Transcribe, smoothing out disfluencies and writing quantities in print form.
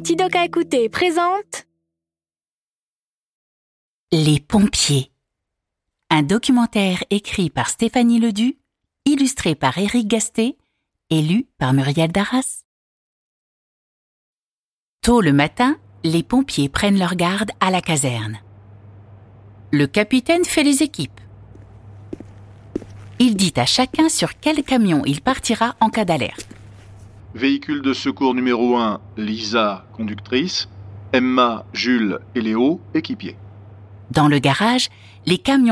Tidok à écouter présente Les pompiers. Un documentaire écrit par Stéphanie Ledu, illustré par Éric Gasté et lu par Muriel Darras. Tôt le matin, les pompiers prennent leur garde à la caserne. Le capitaine fait les équipes. Il dit à chacun sur quel camion il partira en cas d'alerte. Véhicule de secours numéro 1, Lisa, conductrice. Emma, Jules et Léo, équipiers. Dans le garage, les camions